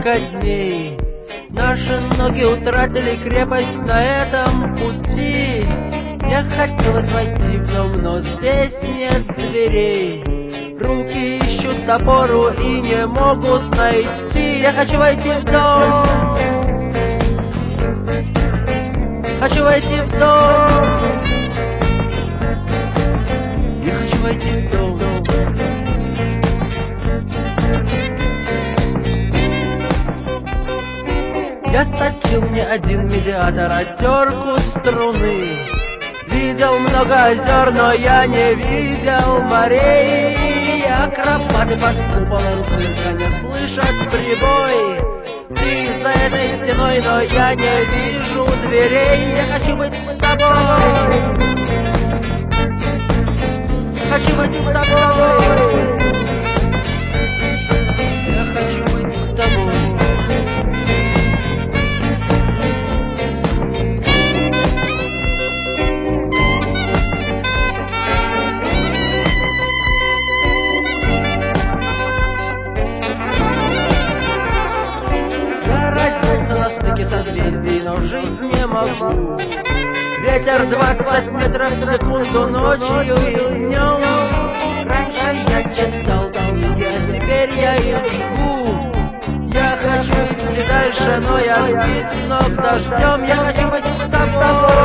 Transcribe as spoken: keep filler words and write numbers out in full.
несколько дней. Наши ноги утратили крепость на этом пути. Мне хотелось войти в дом, но здесь нет дверей. Руки ищут опору и не могут найти. Я хочу войти в дом. Хочу войти в дом. Я хочу войти в дом. Я точил не один медиатор, а терку струны. Видел много озер, но я не видел морей. Акробаты под куполом цирка не слышат прибой. Ты за этой стеной, но я не вижу дверей. Я хочу быть с тобой. Хочу быть с тобой. Я хочу быть с тобой. Созвездий, но жить не могу. Ветер двадцать метров в секунду ночью и днем. Раньше я читал книги, а теперь я их жгу. Я хочу идти дальше, но я сбит с ног дождем. Я хочу быть с тобой.